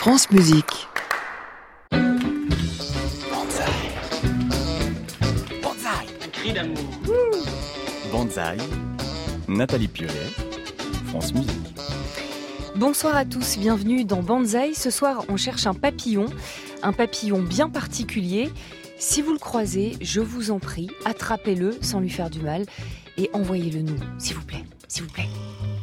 France Musique. Banzai. Banzai. Un cri d'amour. Banzai. Nathalie Piolet, France Musique. Bonsoir à tous, bienvenue dans Banzai. Ce soir, on cherche un papillon bien particulier. Si vous le croisez, je vous en prie, attrapez-le sans lui faire du mal et envoyez-le nous, s'il vous plaît, s'il vous plaît.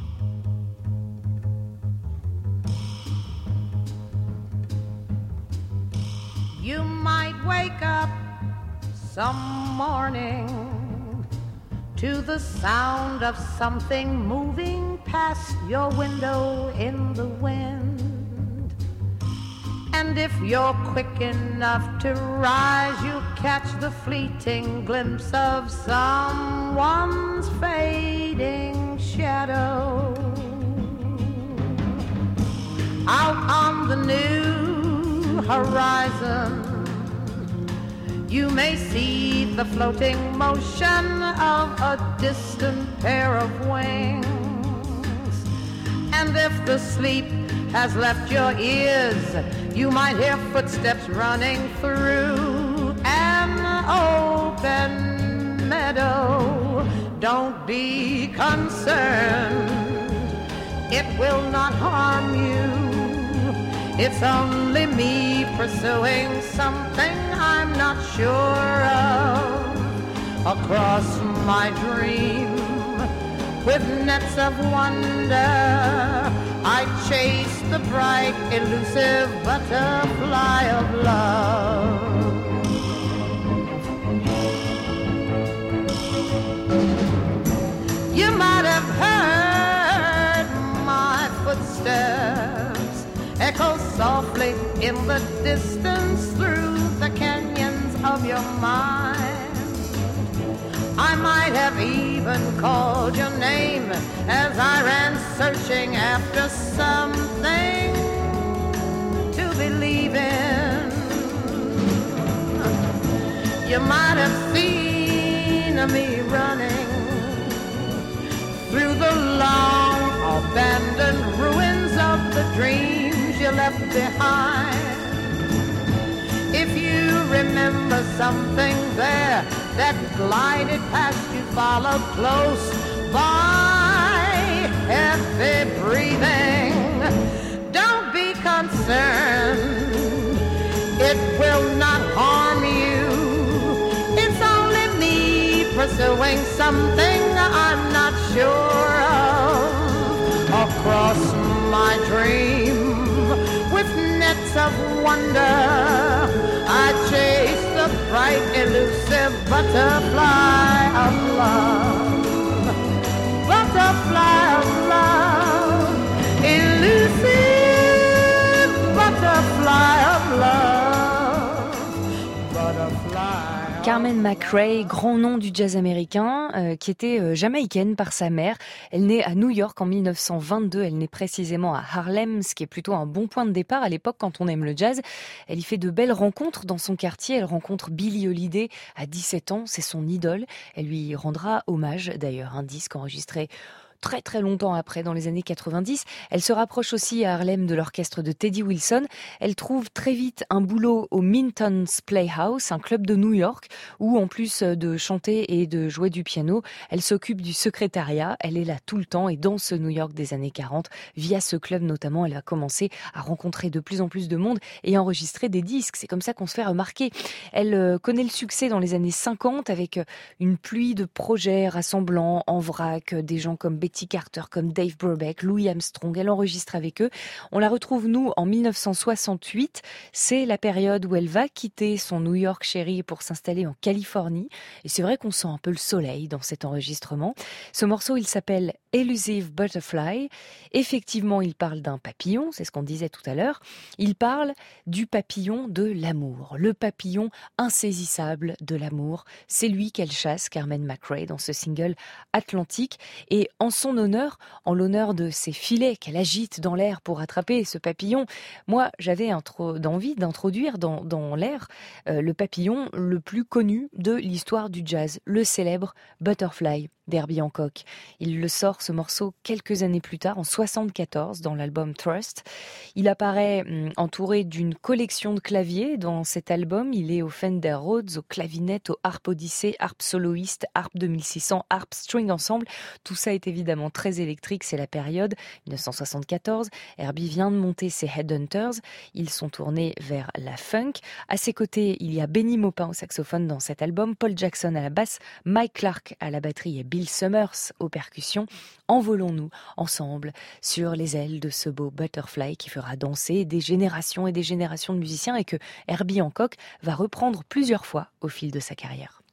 You might wake up some morning to the sound of something moving past your window in the wind. And if you're quick enough to rise, you'll catch the fleeting glimpse of someone's fading shadow. Out on the new horizon, you may see the floating motion of a distant pair of wings. And if the sleep has left your ears, you might hear footsteps running through an open meadow. Don't be concerned, it will not harm you. It's only me pursuing something I'm not sure of. Across my dream, with nets of wonder, I chase the bright, elusive butterfly of love. You might have heard my footsteps echo softly in the distance through the canyons of your mind. I might have even called your name as I ran searching after something to believe in. You might have seen me running through the long abandoned ruins of the dreams you left behind. If you remember something there that glided past you, follow close by, heavy breathing. Don't be concerned, it will not harm you. It's only me pursuing something I'm not sure of. Across my dream, with nets of wonder, I chase the bright, elusive butterfly of love. Butterfly of love, elusive butterfly of love. Butterfly. Carmen McRae, grand nom du jazz américain, qui était jamaïcaine par sa mère. Elle naît à New York en 1922. Elle naît précisément à Harlem, ce qui est plutôt un bon point de départ à l'époque quand on aime le jazz. Elle y fait de belles rencontres dans son quartier. Elle rencontre Billie Holiday à 17 ans. C'est son idole. Elle lui rendra hommage, d'ailleurs, un disque enregistré très très longtemps après, dans les années 90. Elle se rapproche aussi à Harlem de l'orchestre de Teddy Wilson. Elle trouve très vite un boulot au Minton's Playhouse, un club de New York, où en plus de chanter et de jouer du piano, elle s'occupe du secrétariat. Elle est là tout le temps et dans ce New York des années 40, via ce club notamment, elle va commencer à rencontrer de plus en plus de monde et enregistrer des disques. C'est comme ça qu'on se fait remarquer. Elle connaît le succès dans les années 50 avec une pluie de projets rassemblant en vrac des gens comme Betty Carter, comme Dave Brubeck, Louis Armstrong. Elle enregistre avec eux. On la retrouve, nous, en 1968. C'est la période où elle va quitter son New York chéri pour s'installer en Californie. Et c'est vrai qu'on sent un peu le soleil dans cet enregistrement. Ce morceau, il s'appelle Elusive Butterfly. Effectivement, il parle d'un papillon, c'est ce qu'on disait tout à l'heure. Il parle du papillon de l'amour, le papillon insaisissable de l'amour. C'est lui qu'elle chasse, Carmen McRae, dans ce single Atlantique. Et en son honneur, en l'honneur de ces filets qu'elle agite dans l'air pour attraper ce papillon, moi, j'avais envie d'introduire dans l'air le papillon le plus connu de l'histoire du jazz, le célèbre Butterfly. d'Herbie Hancock. Il le sort, ce morceau, quelques années plus tard, en 1974, dans l'album Trust. Il apparaît entouré d'une collection de claviers. Dans cet album, il est au Fender Rhodes, au clavinette, au Harp Odyssey, Harp Soloist, Harp 2600, Harp String Ensemble. Tout ça est évidemment très électrique, c'est la période 1974. Herbie vient de monter ses Headhunters. Ils sont tournés vers la funk. À ses côtés, il y a Benny Maupin au saxophone dans cet album, Paul Jackson à la basse, Mike Clark à la batterie et Bill Summers aux percussions. Envolons-nous ensemble sur les ailes de ce beau Butterfly qui fera danser des générations et des générations de musiciens et que Herbie Hancock va reprendre plusieurs fois au fil de sa carrière.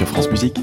sur France Musique.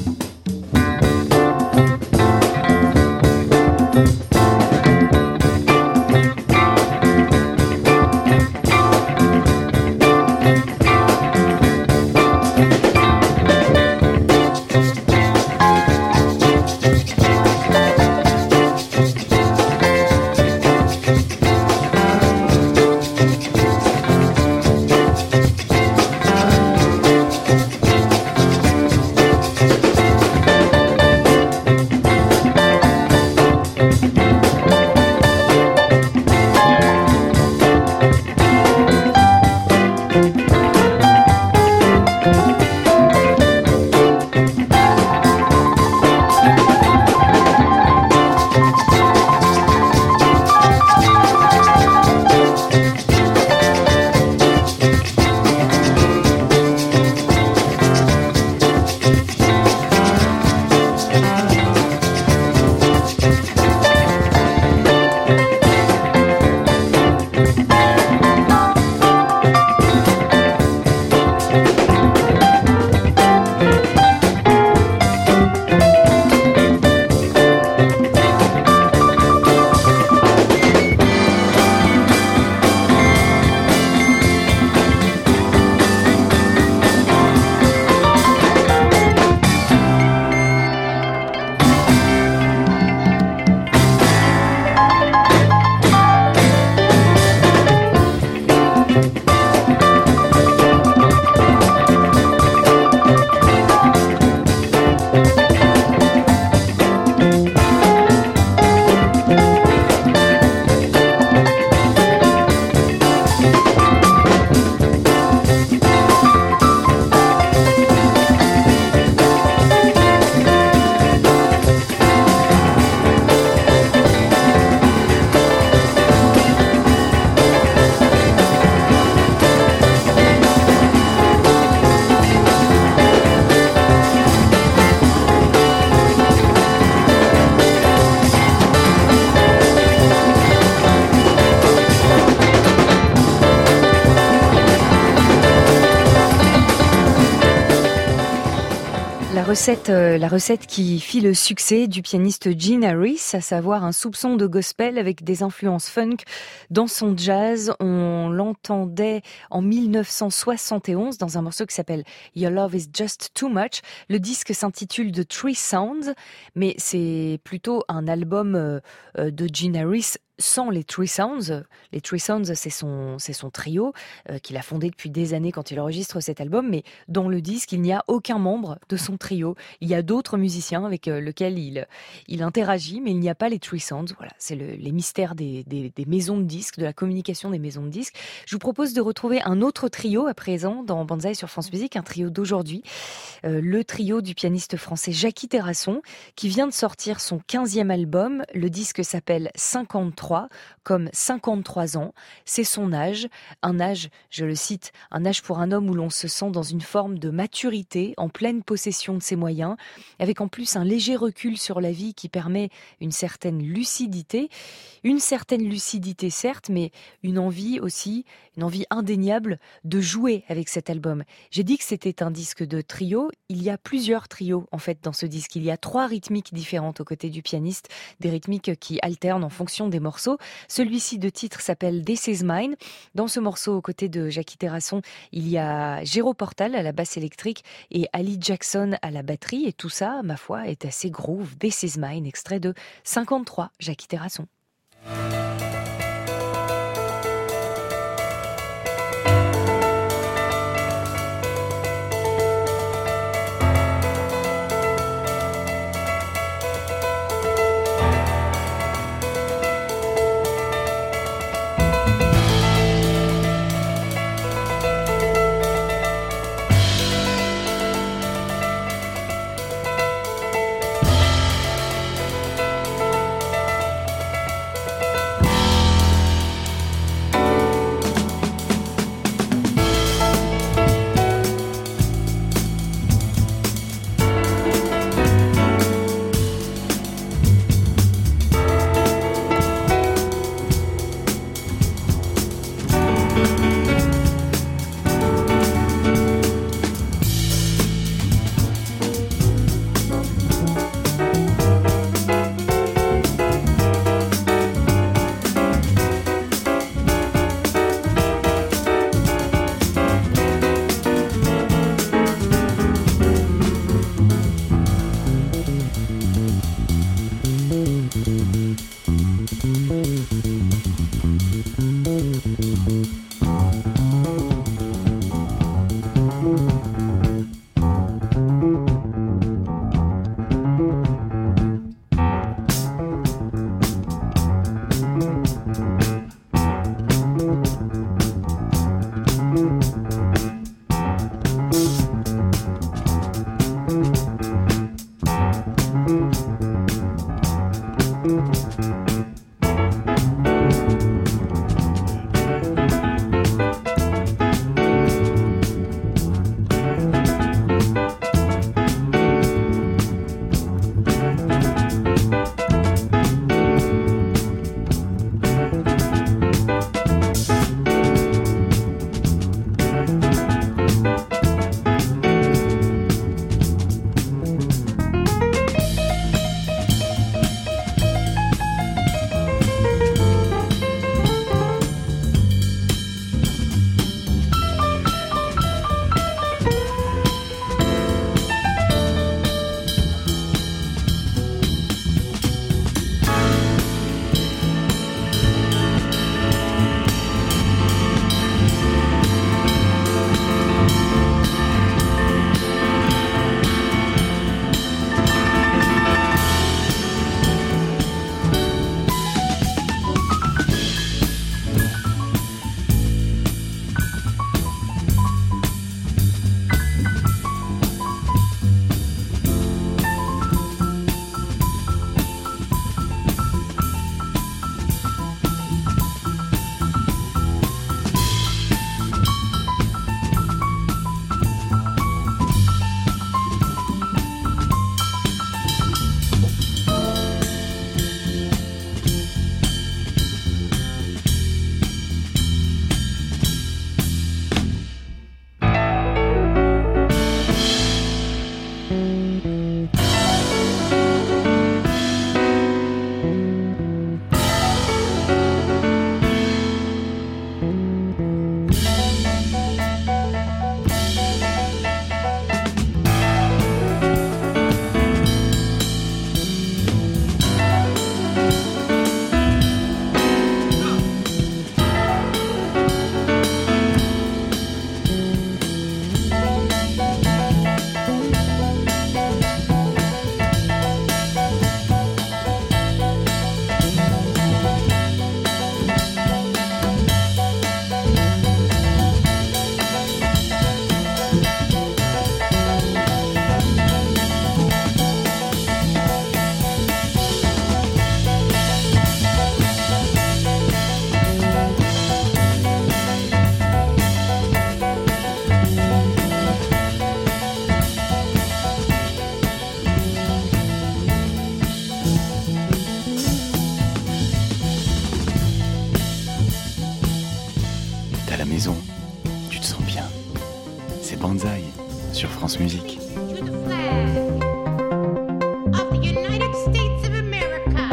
La recette qui fit le succès du pianiste Gene Harris, à savoir un soupçon de gospel avec des influences funk dans son jazz. On l'entendait en 1971 dans un morceau qui s'appelle Your Love Is Just Too Much. Le disque s'intitule The Three Sounds, mais c'est plutôt un album de Gene Harris sans les Three Sounds. Les Three Sounds, c'est son trio qu'il a fondé depuis des années quand il enregistre cet album, mais dans le disque, il n'y a aucun membre de son trio. Il y a d'autres musiciens avec lesquels il interagit, mais il n'y a pas les Three Sounds. Voilà, c'est les mystères des maisons de disques, de la communication des maisons de disques. Je vous propose de retrouver un autre trio à présent dans Banzai sur France Musique, un trio d'aujourd'hui, le trio du pianiste français Jackie Terrasson, qui vient de sortir son 15e album. Le disque s'appelle 53, comme 53 ans. C'est son âge, un âge, je le cite, un âge pour un homme où l'on se sent dans une forme de maturité, en pleine possession de ses moyens, avec en plus un léger recul sur la vie qui permet une certaine lucidité certes, mais une envie aussi, une envie indéniable de jouer avec cet album. J'ai dit que c'était un disque de trio, il y a plusieurs trios en fait dans ce disque, il y a 3 rythmiques différentes aux côtés du pianiste, des rythmiques qui alternent en fonction des morceaux. Celui-ci de titre s'appelle This Is Mine. Dans ce morceau, aux côtés de Jackie Terrasson, il y a Géraud Portal à la basse électrique et Ali Jackson à la batterie, et tout ça, ma foi, est assez groove. This Is Mine, extrait de 53, Jackie Terrasson. maison, tu te sens bien. C'est Banzai sur France Musique. To the flag of the United States of America.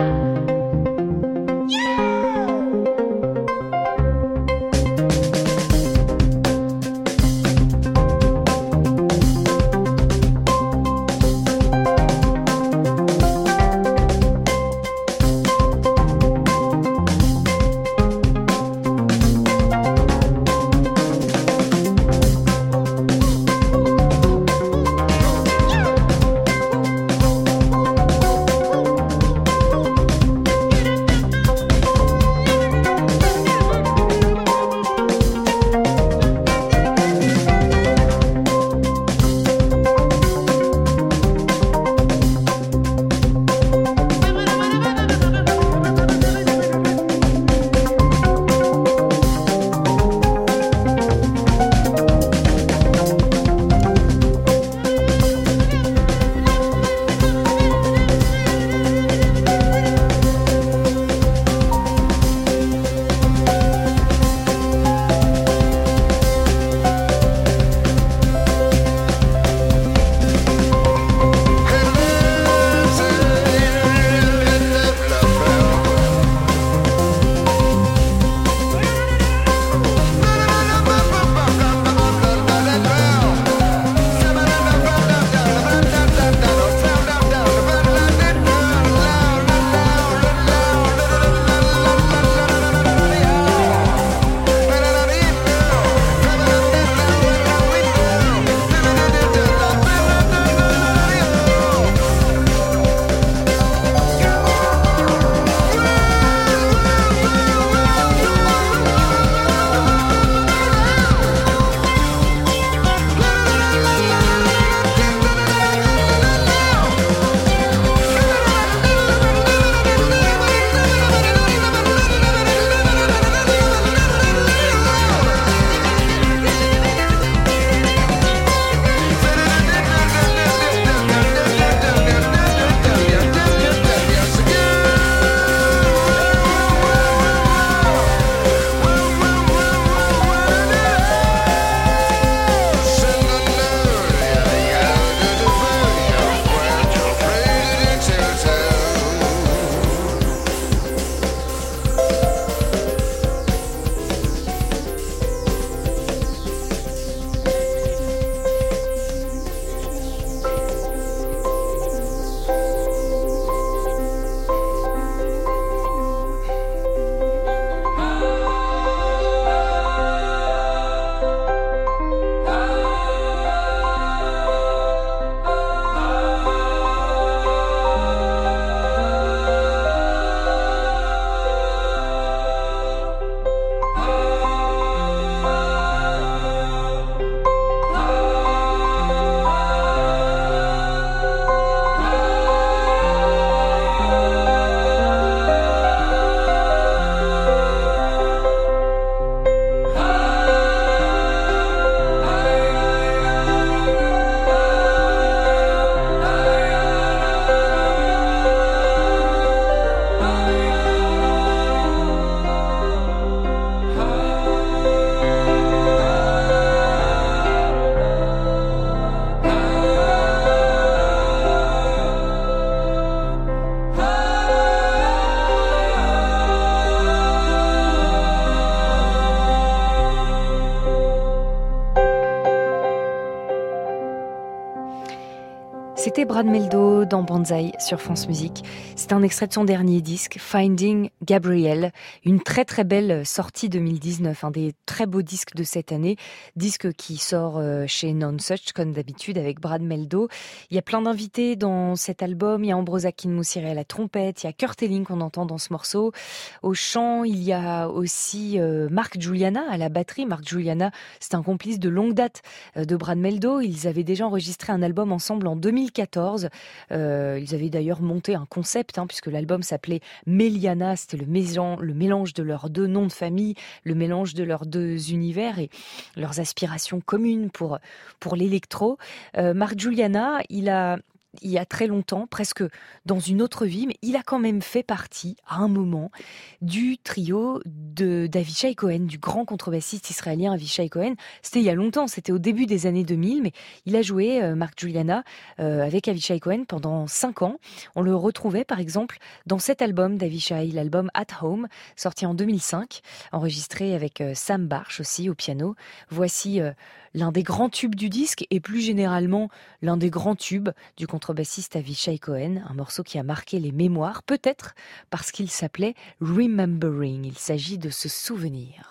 C'était Brad Meldo dans Banzai sur France Musique. C'est un extrait de son dernier disque, Finding Gabrielle. Une très très belle sortie 2019, un des très beaux disques de cette année. Disque qui sort chez Nonsuch comme d'habitude avec Brad Meldo. Il y a plein d'invités dans cet album. Il y a Ambrosa Kinmusire à la trompette, il y a Kurt Elling qu'on entend dans ce morceau. Au chant, il y a aussi Mark Juliana à la batterie. Mark Juliana, c'est un complice de longue date de Brad Meldo. Ils avaient déjà enregistré un album ensemble en 2014. Ils avaient d'ailleurs monté un concept, puisque l'album s'appelait Meliana. C'était le mélange de leurs deux noms de famille, le mélange de leurs deux univers et leurs aspirations communes pour l'électro. Mark Juliana, il y a très longtemps, presque dans une autre vie, mais il a quand même fait partie, à un moment, du trio d'Avishai Cohen, du grand contrebassiste israélien Avishai Cohen. C'était il y a longtemps, c'était au début des années 2000, mais il a joué, Mark Juliana, avec Avishai Cohen pendant 5 ans. On le retrouvait, par exemple, dans cet album d'Avishai, l'album At Home, sorti en 2005, enregistré avec Sam Barsh aussi au piano. Voici l'un des grands tubes du disque et plus généralement l'un des grands tubes du contrebassiste Avishai Cohen, un morceau qui a marqué les mémoires, peut-être parce qu'il s'appelait Remembering. Il s'agit de se souvenir.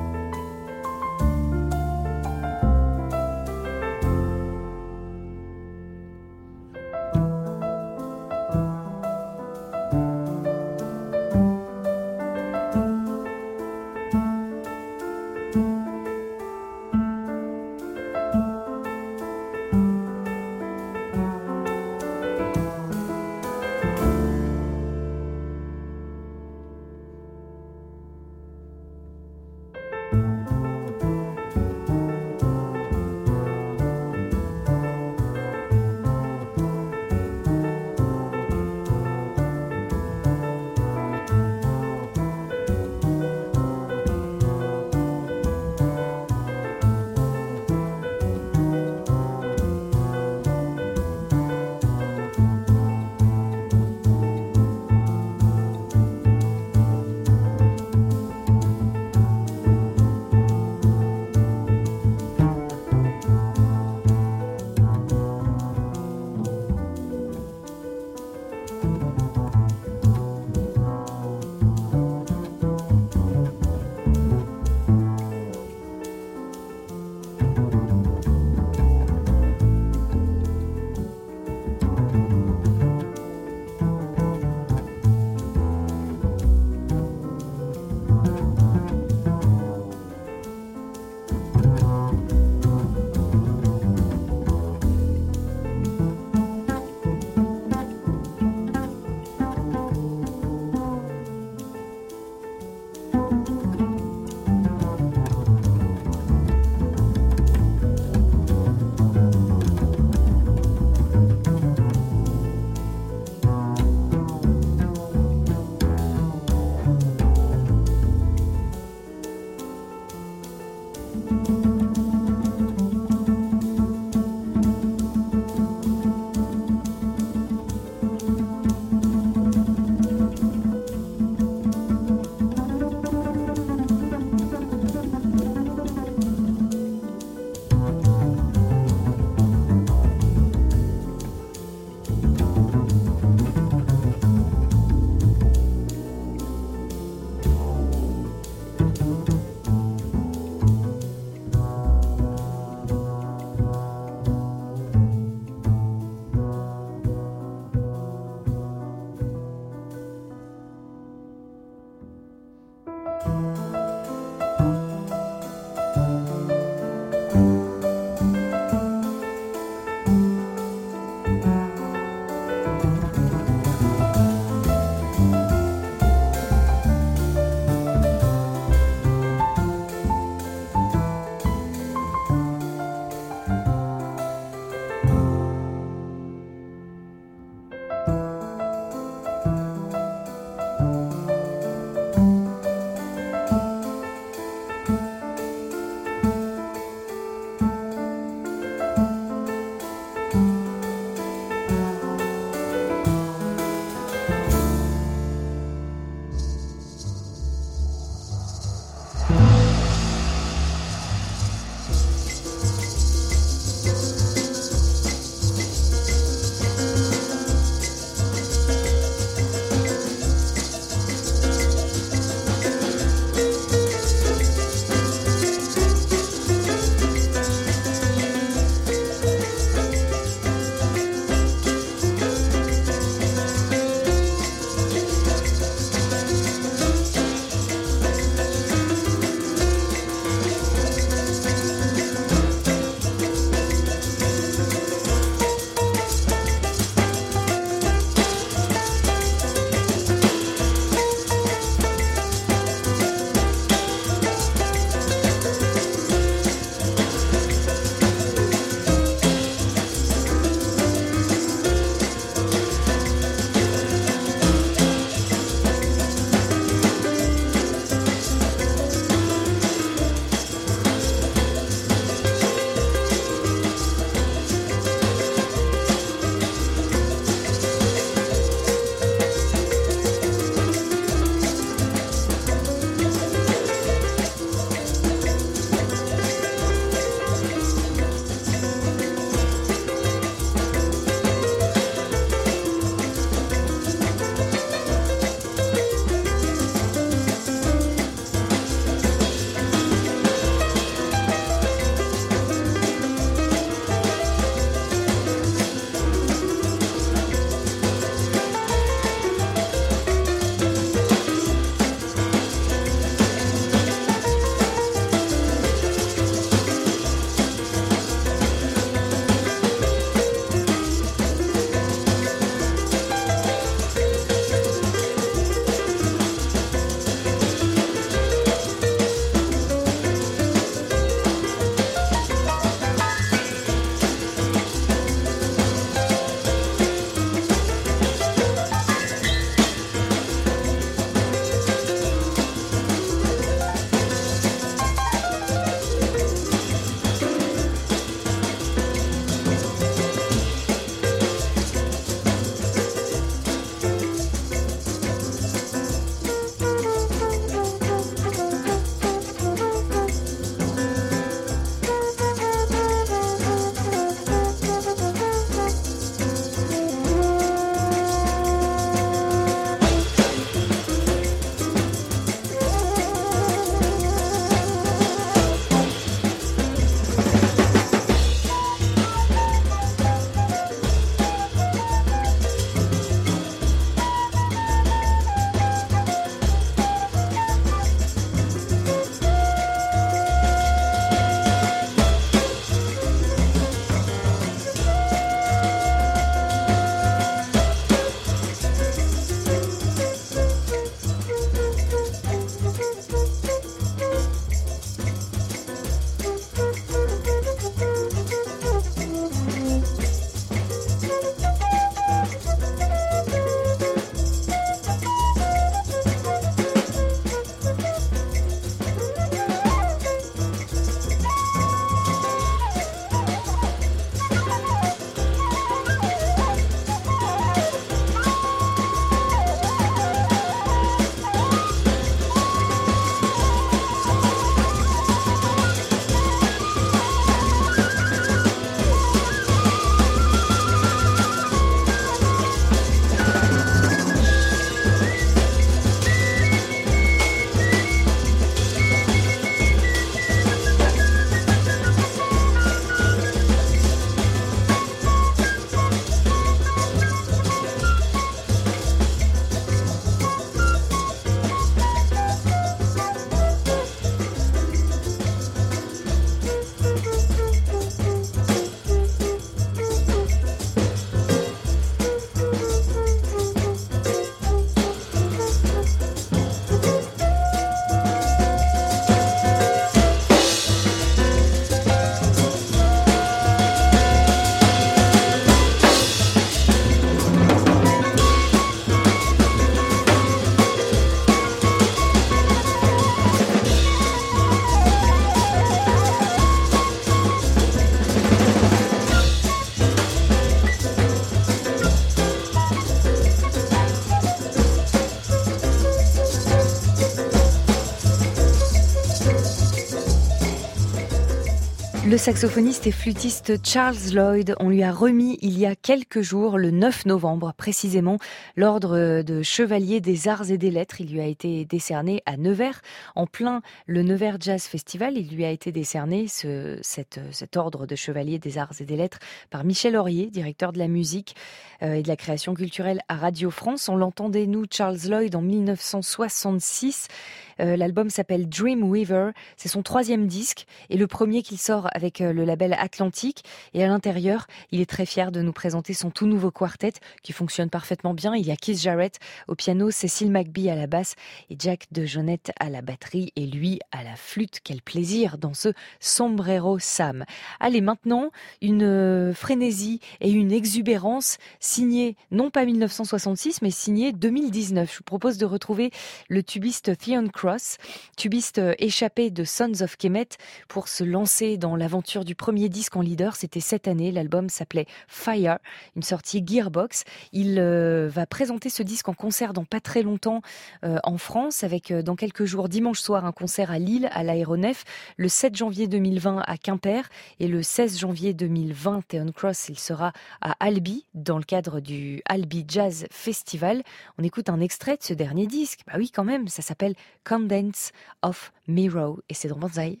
Le saxophoniste et flûtiste Charles Lloyd, on lui a remis il y a quelques jours, le 9 novembre précisément, l'ordre de chevalier des arts et des lettres. Il lui a été décerné à Nevers, en plein le Nevers Jazz Festival. Il lui a été décerné cet ordre de chevalier des arts et des lettres par Michel Aurier, directeur de la musique et de la création culturelle à Radio France. On l'entendait, nous, Charles Lloyd, en 1966. L'album s'appelle Dreamweaver, c'est son 3e disque et le premier qu'il sort avec le label Atlantique. Et à l'intérieur, il est très fier de nous présenter son tout nouveau quartet qui fonctionne parfaitement bien. Il y a Keith Jarrett au piano, Cécile McBee à la basse et Jack DeJohnette à la batterie et lui à la flûte. Quel plaisir dans ce Sombrero Sam. Allez, maintenant, une frénésie et une exubérance signée, non pas 1966, mais signée 2019. Je vous propose de retrouver le tubiste Theon Cross, tubiste échappé de Sons of Kemet, pour se lancer dans l'aventure du premier disque en leader. C'était cette année, l'album s'appelait Fire, une sortie Gearbox. Il va présenter ce disque en concert dans pas très longtemps en France, avec dans quelques jours, dimanche soir, un concert à Lille, à l'Aéronef, le 7 janvier 2020 à Quimper et le 16 janvier 2020, Theon Cross, il sera à Albi, dans le cadre du Albi Jazz Festival. On écoute un extrait de ce dernier disque. Bah oui, quand même, ça s'appelle Condense of Miro et c'est dans Banzai.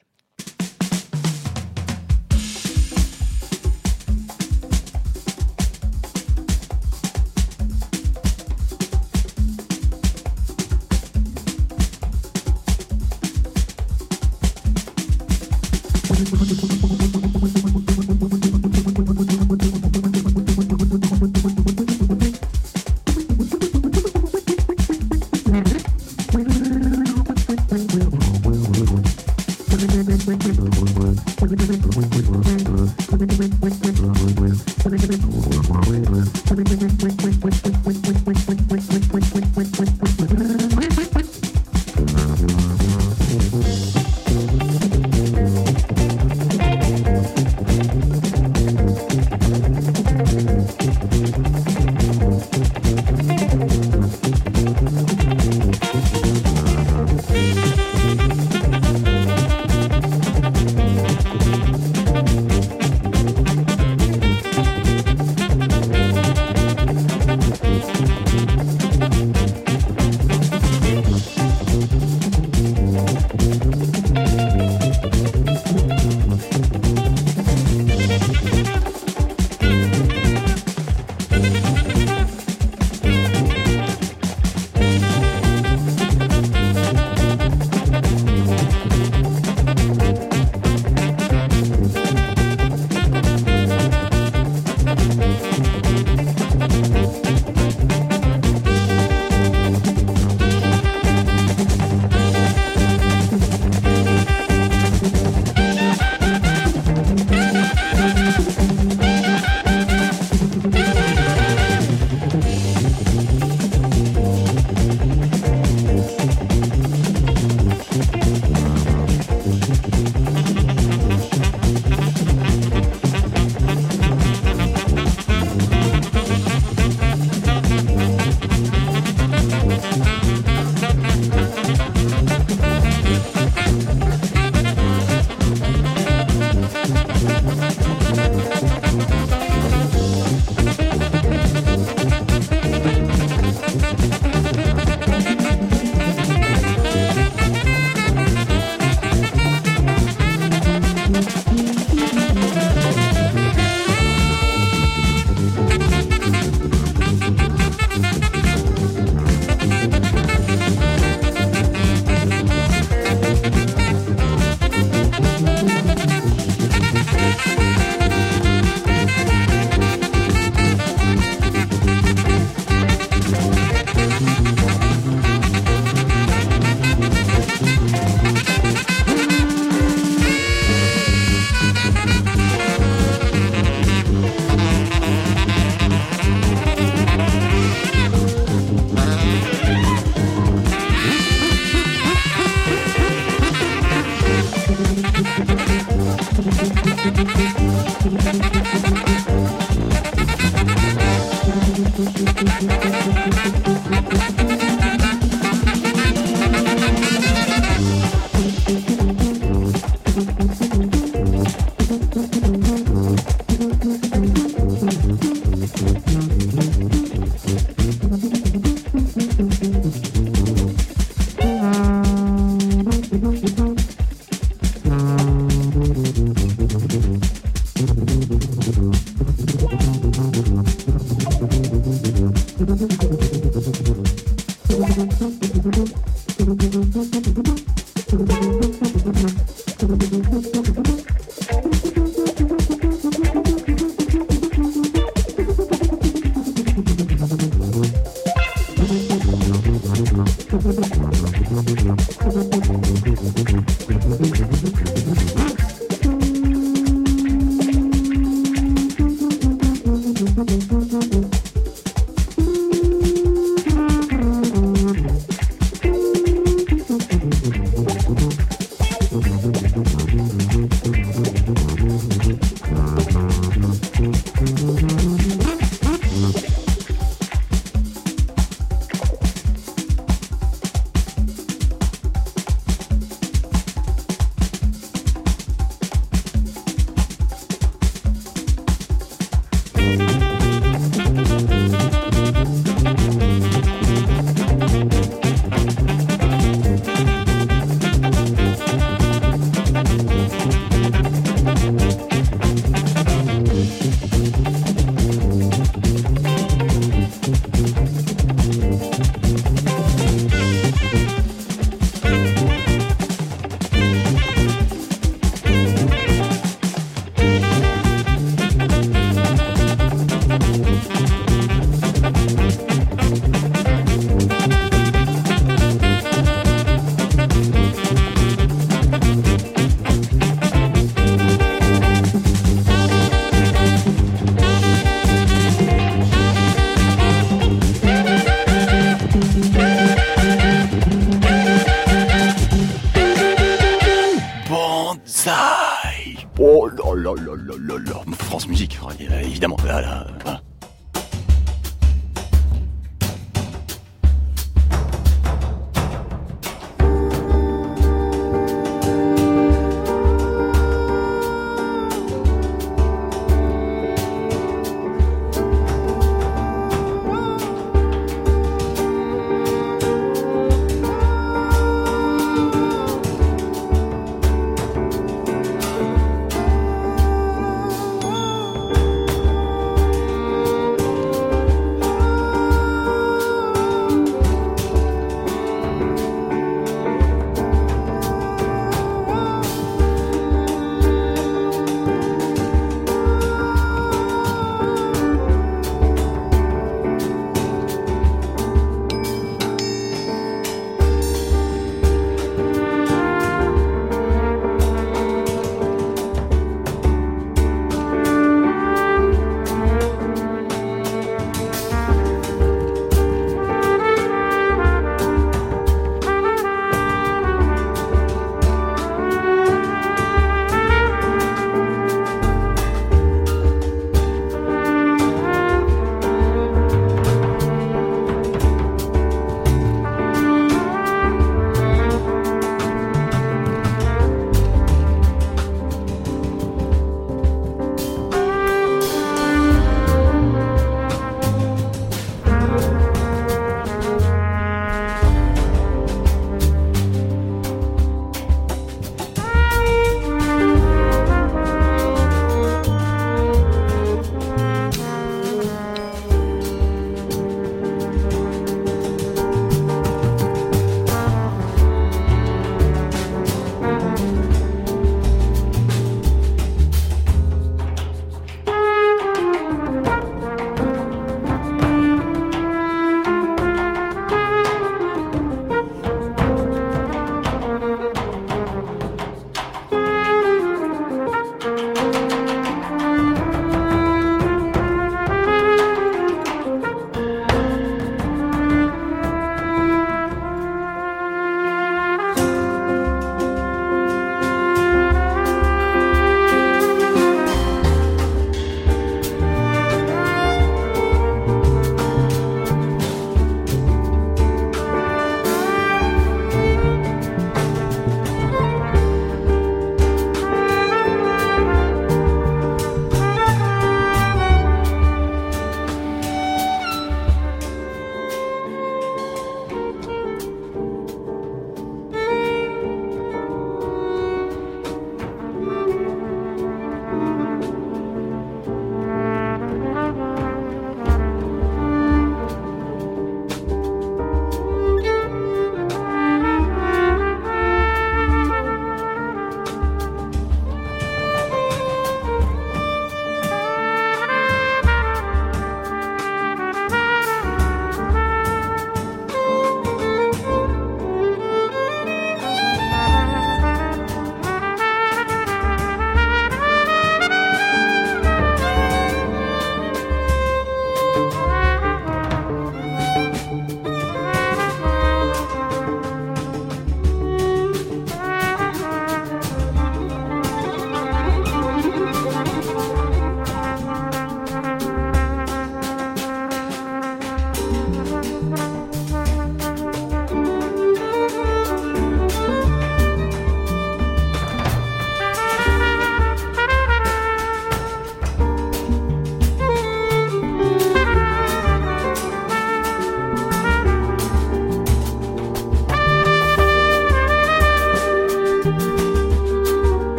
Banzai. Oh là là là là là là. France Musique, évidemment. Voilà.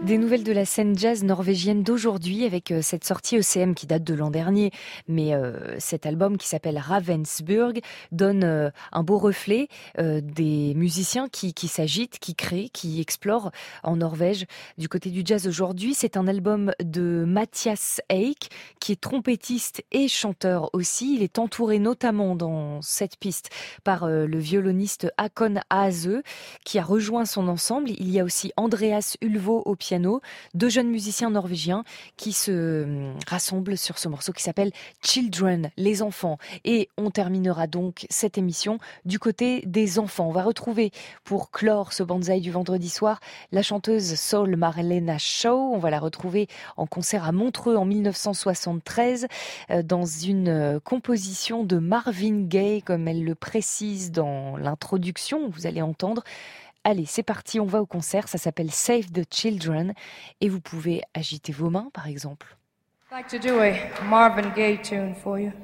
Des nouvelles de la scène jazz norvégienne d'aujourd'hui avec cette sortie ECM qui date de l'an dernier, mais cet album qui s'appelle Ravensburg donne un beau reflet des musiciens qui s'agitent, qui créent, qui explorent en Norvège. Du côté du jazz aujourd'hui, c'est un album de Mathias Eik qui est trompettiste et chanteur aussi. Il est entouré notamment dans cette piste par le violoniste Hakon Aase qui a rejoint son ensemble. Il y a aussi Andreas Ulvo au piano, deux jeunes musiciens norvégiens qui se rassemblent sur ce morceau qui s'appelle Children, les enfants. Et on terminera donc cette émission du côté des enfants. On va retrouver pour clore ce Banzai du vendredi soir la chanteuse soul Marlena Shaw. On va la retrouver en concert à Montreux en 1973 dans une composition de Marvin Gaye, comme elle le précise dans l'introduction, vous allez entendre. Allez, c'est parti, on va au concert, ça s'appelle Save the Children et vous pouvez agiter vos mains par exemple. I'd like to do a Marvin Gaye tune for you.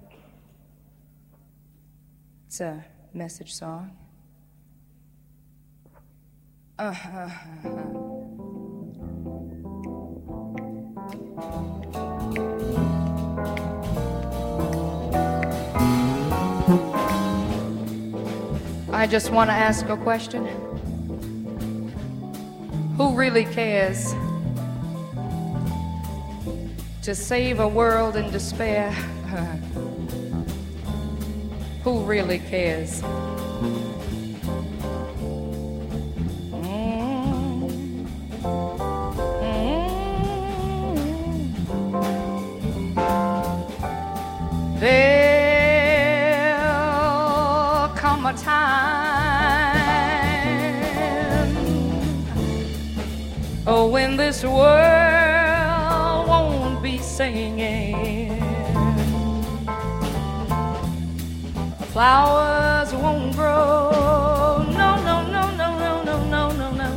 It's a message song. I just want to ask a question. Who really cares to save a world in despair? Who really cares? There'll come a time when this world won't be singing, flowers won't grow, no, no, no, no, no, no, no, no, no,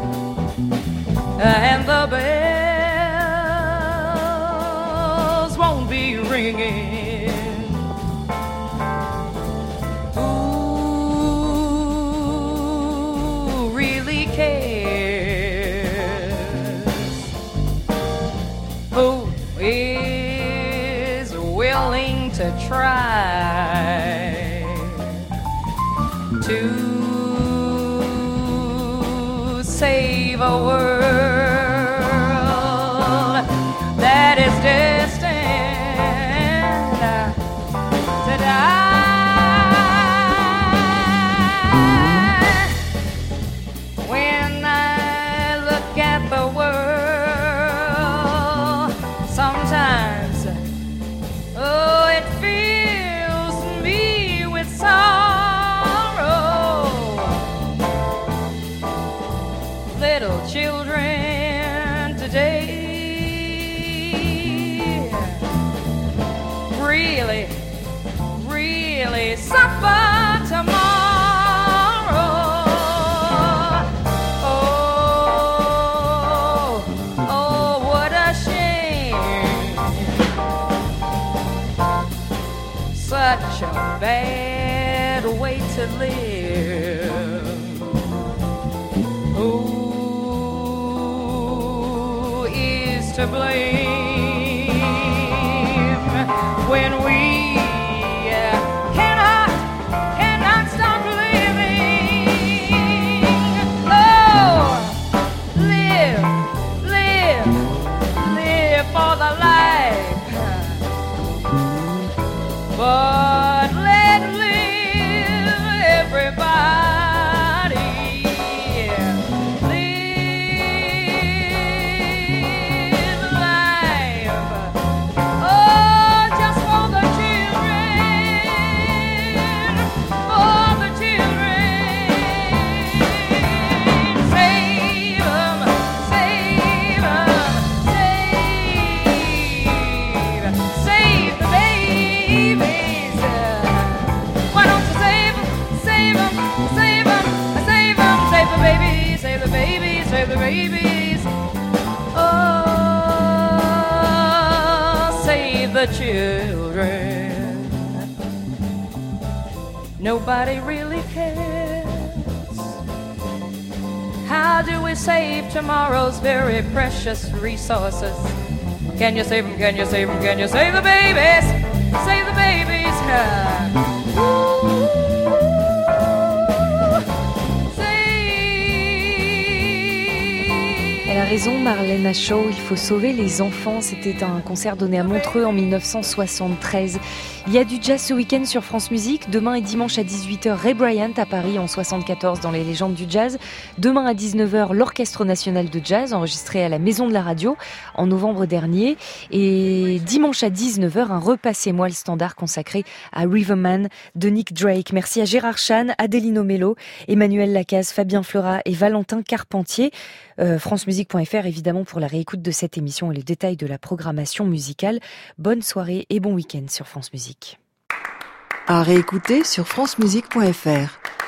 and the bells won't be ringing. Who really cares? Who is willing to try to save a world that is destined to die? When I look at the world, sometimes, oh, it fills me with sorrow. Little children today really, really suffer tomorrow. Oh, oh, what a shame. Such a bad way to live. Who is to blame when we cannot stop living? Oh, live for the life, but let live everybody. Live life, oh, just for the children, for the children. Save them, save them, save the babies. Why don't you save them, save them, save them, save them, save the babies, save the babies, save the babies. Oh, save the children. Nobody really cares How do we save tomorrow's very precious resources? Can you save them? Can you save them? Can you save the babies? Save the babies. Elle a raison, Marlène Shaw, il faut sauver les enfants. C'était un concert donné à Montreux en 1973. Il y a du jazz ce week-end sur France Musique. Demain et dimanche à 18h, Ray Bryant à Paris en 74 dans les légendes du jazz. Demain à 19h, l'Orchestre National de Jazz enregistré à la Maison de la Radio en novembre dernier. Et dimanche à 19h, un Repassez-moi le standard consacré à Riverman de Nick Drake. Merci à Gérard Chan, Adélino Mello, Emmanuel Lacaze, Fabien Fleurat et Valentin Carpentier. francemusique.fr évidemment pour la réécoute de cette émission et les détails de la programmation musicale. Bonne soirée et bon week-end sur France Musique. À réécouter sur francemusique.fr.